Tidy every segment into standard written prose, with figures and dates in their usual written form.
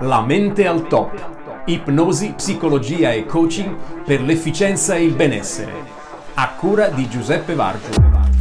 La mente al top. Ipnosi, psicologia e coaching per l'efficienza e il benessere. A cura di Giuseppe Vargio.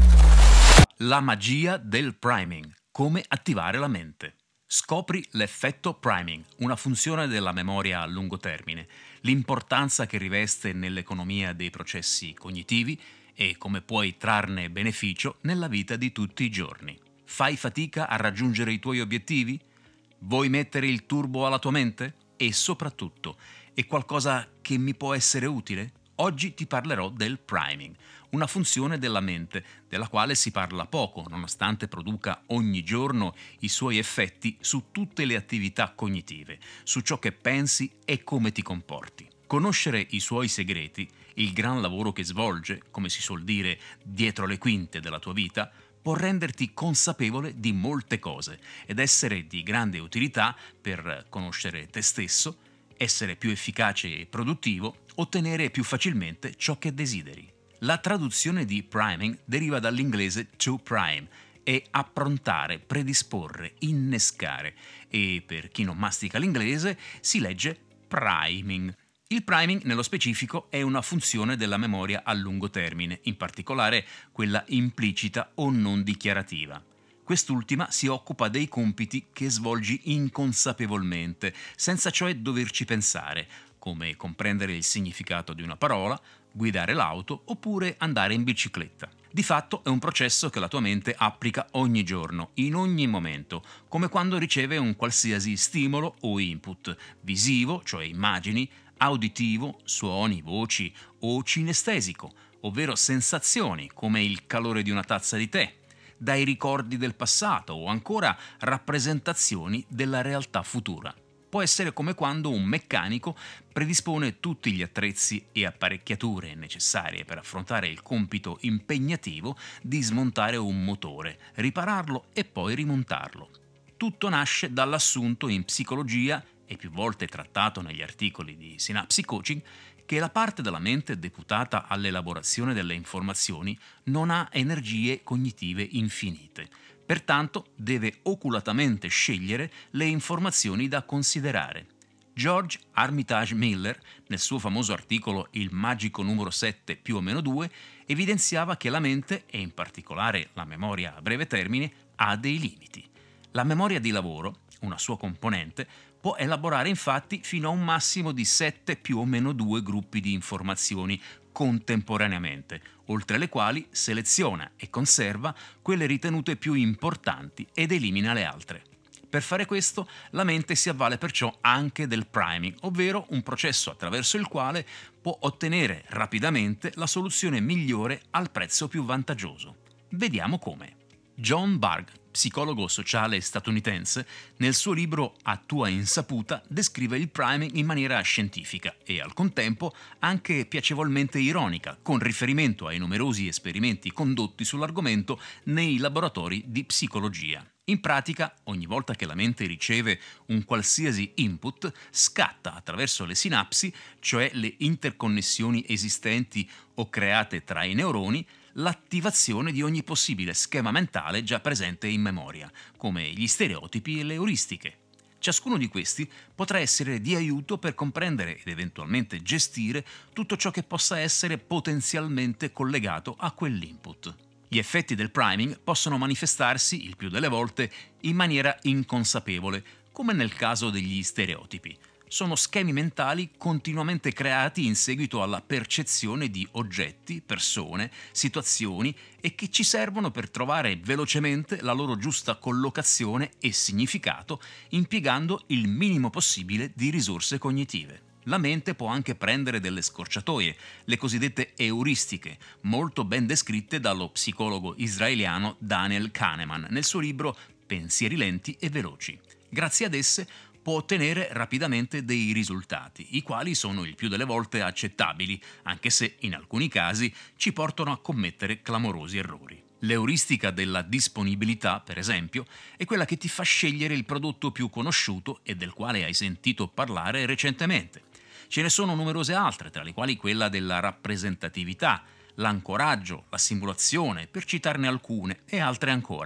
La magia del priming. Come attivare la mente. Scopri l'effetto priming, una funzione della memoria a lungo termine, l'importanza che riveste nell'economia dei processi cognitivi e come puoi trarne beneficio nella vita di tutti i giorni. Fai fatica a raggiungere i tuoi obiettivi? Vuoi mettere il turbo alla tua mente? E soprattutto, è qualcosa che mi può essere utile? Oggi ti parlerò del priming, una funzione della mente della quale si parla poco, nonostante produca ogni giorno i suoi effetti su tutte le attività cognitive, su ciò che pensi e come ti comporti. Conoscere i suoi segreti, il gran lavoro che svolge, come si suol dire, dietro le quinte della tua vita, può renderti consapevole di molte cose ed essere di grande utilità per conoscere te stesso, essere più efficace e produttivo, ottenere più facilmente ciò che desideri. La traduzione di priming deriva dall'inglese to prime, è approntare, predisporre, innescare e per chi non mastica l'inglese si legge priming. Il priming, nello specifico, è una funzione della memoria a lungo termine, in particolare quella implicita o non dichiarativa. Quest'ultima si occupa dei compiti che svolgi inconsapevolmente, senza cioè doverci pensare, come comprendere il significato di una parola, guidare l'auto oppure andare in bicicletta. Di fatto è un processo che la tua mente applica ogni giorno, in ogni momento, come quando riceve un qualsiasi stimolo o input, visivo, cioè immagini, auditivo, suoni, voci, o cinestesico, ovvero sensazioni come il calore di una tazza di tè, dai ricordi del passato o ancora rappresentazioni della realtà futura. Può essere come quando un meccanico predispone tutti gli attrezzi e apparecchiature necessarie per affrontare il compito impegnativo di smontare un motore, ripararlo e poi rimontarlo. Tutto nasce dall'assunto in psicologia e più volte trattato negli articoli di Synapse Coaching, che la parte della mente deputata all'elaborazione delle informazioni non ha energie cognitive infinite. Pertanto deve oculatamente scegliere le informazioni da considerare. George Armitage Miller, nel suo famoso articolo Il magico numero 7 più o meno 2, evidenziava che la mente, e in particolare la memoria a breve termine, ha dei limiti. La memoria di lavoro, una sua componente, può elaborare infatti fino a un massimo di 7 più o meno 2 gruppi di informazioni contemporaneamente, oltre le quali seleziona e conserva quelle ritenute più importanti ed elimina le altre. Per fare questo, la mente si avvale perciò anche del priming, ovvero un processo attraverso il quale può ottenere rapidamente la soluzione migliore al prezzo più vantaggioso. Vediamo come. John Bargh, psicologo sociale statunitense, nel suo libro A tua insaputa descrive il priming in maniera scientifica e al contempo anche piacevolmente ironica, con riferimento ai numerosi esperimenti condotti sull'argomento nei laboratori di psicologia. In pratica, ogni volta che la mente riceve un qualsiasi input, scatta attraverso le sinapsi, cioè le interconnessioni esistenti o create tra i neuroni, l'attivazione di ogni possibile schema mentale già presente in memoria, come gli stereotipi e le euristiche. Ciascuno di questi potrà essere di aiuto per comprendere ed eventualmente gestire tutto ciò che possa essere potenzialmente collegato a quell'input. Gli effetti del priming possono manifestarsi, il più delle volte, in maniera inconsapevole, come nel caso degli stereotipi. Sono schemi mentali continuamente creati in seguito alla percezione di oggetti, persone, situazioni e che ci servono per trovare velocemente la loro giusta collocazione e significato, impiegando il minimo possibile di risorse cognitive. La mente può anche prendere delle scorciatoie, le cosiddette euristiche, molto ben descritte dallo psicologo israeliano Daniel Kahneman nel suo libro Pensieri lenti e veloci. Grazie ad esse può ottenere rapidamente dei risultati, i quali sono il più delle volte accettabili, anche se in alcuni casi ci portano a commettere clamorosi errori. L'euristica della disponibilità, per esempio, è quella che ti fa scegliere il prodotto più conosciuto e del quale hai sentito parlare recentemente. Ce ne sono numerose altre, tra le quali quella della rappresentatività, l'ancoraggio, la simulazione, per citarne alcune, e altre ancora.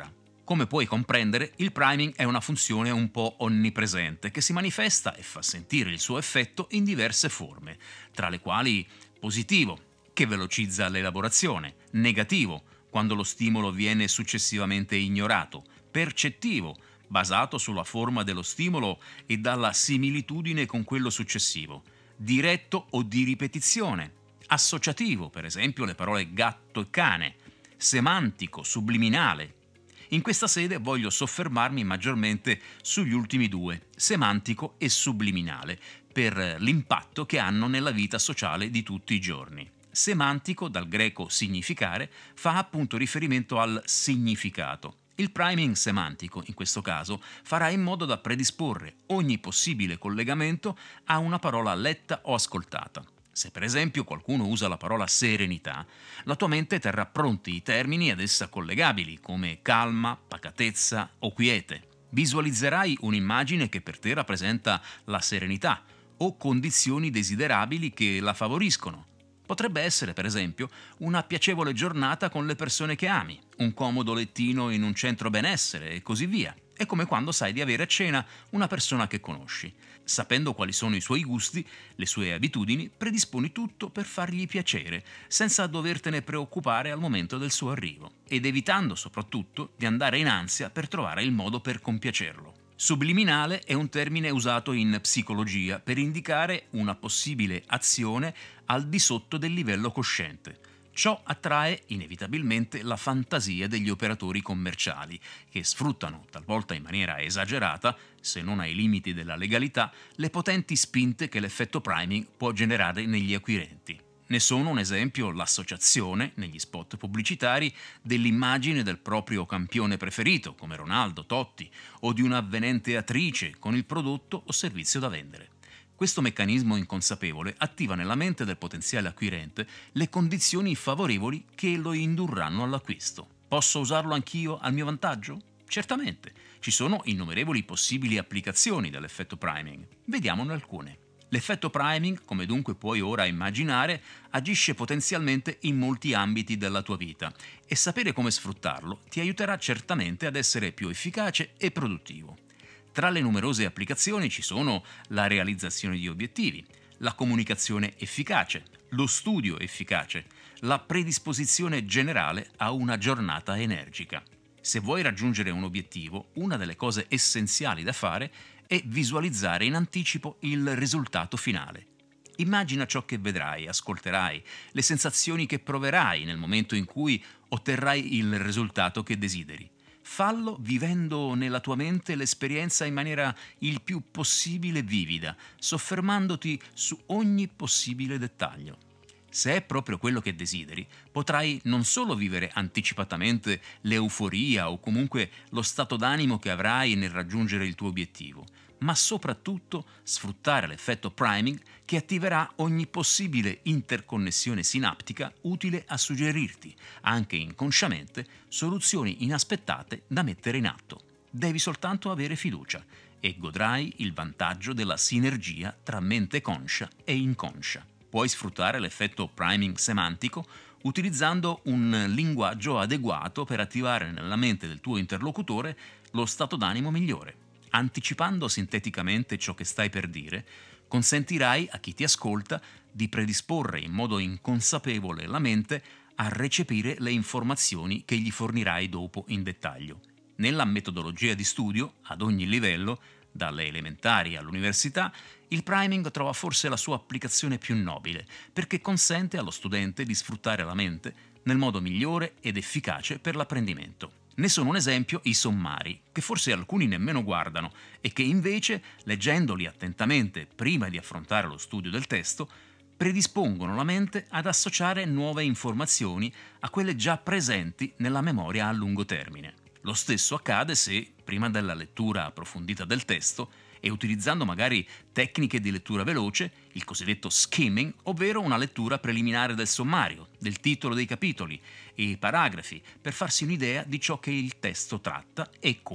Come puoi comprendere, il priming è una funzione un po' onnipresente che si manifesta e fa sentire il suo effetto in diverse forme, tra le quali positivo, che velocizza l'elaborazione, negativo, quando lo stimolo viene successivamente ignorato, percettivo, basato sulla forma dello stimolo e dalla similitudine con quello successivo, diretto o di ripetizione, associativo, per esempio le parole gatto e cane, semantico, subliminale. In questa sede voglio soffermarmi maggiormente sugli ultimi due, semantico e subliminale, per l'impatto che hanno nella vita sociale di tutti i giorni. Semantico, dal greco significare, fa appunto riferimento al significato. Il priming semantico, in questo caso, farà in modo da predisporre ogni possibile collegamento a una parola letta o ascoltata. Se per esempio qualcuno usa la parola serenità, la tua mente terrà pronti i termini ad essa collegabili, come calma, pacatezza o quiete. Visualizzerai un'immagine che per te rappresenta la serenità o condizioni desiderabili che la favoriscono. Potrebbe essere, per esempio, una piacevole giornata con le persone che ami, un comodo lettino in un centro benessere e così via. È come quando sai di avere a cena una persona che conosci. Sapendo quali sono i suoi gusti, le sue abitudini, predisponi tutto per fargli piacere, senza dovertene preoccupare al momento del suo arrivo, ed evitando soprattutto di andare in ansia per trovare il modo per compiacerlo. Subliminale è un termine usato in psicologia per indicare una possibile azione al di sotto del livello cosciente. Ciò attrae inevitabilmente la fantasia degli operatori commerciali, che sfruttano, talvolta in maniera esagerata, se non ai limiti della legalità, le potenti spinte che l'effetto priming può generare negli acquirenti. Ne sono un esempio l'associazione, negli spot pubblicitari, dell'immagine del proprio campione preferito, come Ronaldo, Totti, o di un'avvenente attrice con il prodotto o servizio da vendere. Questo meccanismo inconsapevole attiva nella mente del potenziale acquirente le condizioni favorevoli che lo indurranno all'acquisto. Posso usarlo anch'io al mio vantaggio? Certamente, ci sono innumerevoli possibili applicazioni dell'effetto priming. Vediamone alcune. L'effetto priming, come dunque puoi ora immaginare, agisce potenzialmente in molti ambiti della tua vita e sapere come sfruttarlo ti aiuterà certamente ad essere più efficace e produttivo. Tra le numerose applicazioni ci sono la realizzazione di obiettivi, la comunicazione efficace, lo studio efficace, la predisposizione generale a una giornata energica. Se vuoi raggiungere un obiettivo, una delle cose essenziali da fare è visualizzare in anticipo il risultato finale. Immagina ciò che vedrai, ascolterai, le sensazioni che proverai nel momento in cui otterrai il risultato che desideri. Fallo vivendo nella tua mente l'esperienza in maniera il più possibile vivida, soffermandoti su ogni possibile dettaglio. Se è proprio quello che desideri, potrai non solo vivere anticipatamente l'euforia o comunque lo stato d'animo che avrai nel raggiungere il tuo obiettivo, ma soprattutto sfruttare l'effetto priming che attiverà ogni possibile interconnessione sinaptica utile a suggerirti, anche inconsciamente, soluzioni inaspettate da mettere in atto. Devi soltanto avere fiducia e godrai il vantaggio della sinergia tra mente conscia e inconscia. Puoi sfruttare l'effetto priming semantico utilizzando un linguaggio adeguato per attivare nella mente del tuo interlocutore lo stato d'animo migliore. Anticipando sinteticamente ciò che stai per dire, consentirai a chi ti ascolta di predisporre in modo inconsapevole la mente a recepire le informazioni che gli fornirai dopo in dettaglio. Nella metodologia di studio, ad ogni livello, dalle elementari all'università, il priming trova forse la sua applicazione più nobile, perché consente allo studente di sfruttare la mente nel modo migliore ed efficace per l'apprendimento. Ne sono un esempio i sommari, che forse alcuni nemmeno guardano e che invece, leggendoli attentamente prima di affrontare lo studio del testo, predispongono la mente ad associare nuove informazioni a quelle già presenti nella memoria a lungo termine. Lo stesso accade se, prima della lettura approfondita del testo, e utilizzando magari tecniche di lettura veloce, il cosiddetto skimming, ovvero una lettura preliminare del sommario, del titolo dei capitoli e paragrafi, per farsi un'idea di ciò che il testo tratta e come.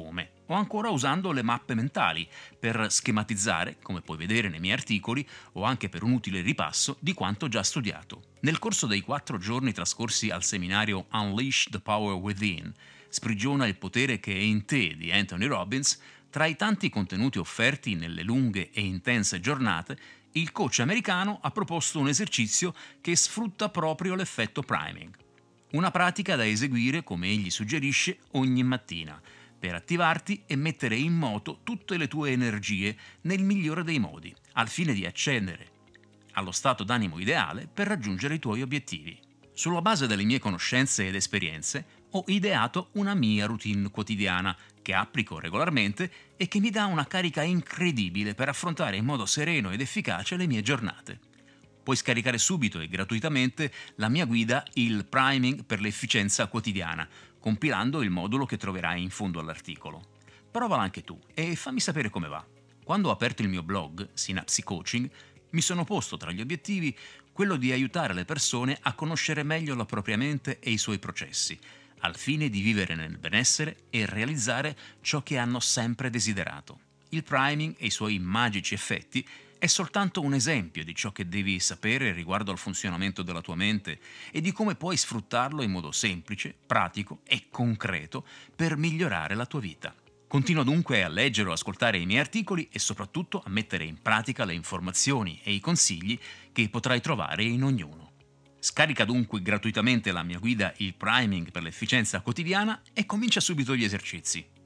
o ancora usando le mappe mentali per schematizzare, come puoi vedere nei miei articoli, o anche per un utile ripasso di quanto già studiato. Nel corso dei 4 giorni trascorsi al seminario Unleash the Power Within, sprigiona il potere che è in te di Anthony Robbins, tra i tanti contenuti offerti nelle lunghe e intense giornate, il coach americano ha proposto un esercizio che sfrutta proprio l'effetto priming. Una pratica da eseguire, come egli suggerisce, ogni mattina, per attivarti e mettere in moto tutte le tue energie nel migliore dei modi, al fine di accedere allo stato d'animo ideale per raggiungere i tuoi obiettivi. Sulla base delle mie conoscenze ed esperienze, ho ideato una mia routine quotidiana che applico regolarmente e che mi dà una carica incredibile per affrontare in modo sereno ed efficace le mie giornate. Puoi scaricare subito e gratuitamente la mia guida Il Priming per l'efficienza quotidiana, compilando il modulo che troverai in fondo all'articolo. Provala anche tu e fammi sapere come va. Quando ho aperto il mio blog, Synapse Coaching, mi sono posto tra gli obiettivi quello di aiutare le persone a conoscere meglio la propria mente e i suoi processi, al fine di vivere nel benessere e realizzare ciò che hanno sempre desiderato. Il priming e i suoi magici effetti è soltanto un esempio di ciò che devi sapere riguardo al funzionamento della tua mente e di come puoi sfruttarlo in modo semplice, pratico e concreto per migliorare la tua vita. Continua dunque a leggere o ascoltare i miei articoli e soprattutto a mettere in pratica le informazioni e i consigli che potrai trovare in ognuno. Scarica dunque gratuitamente la mia guida Il Priming per l'efficienza quotidiana e comincia subito gli esercizi.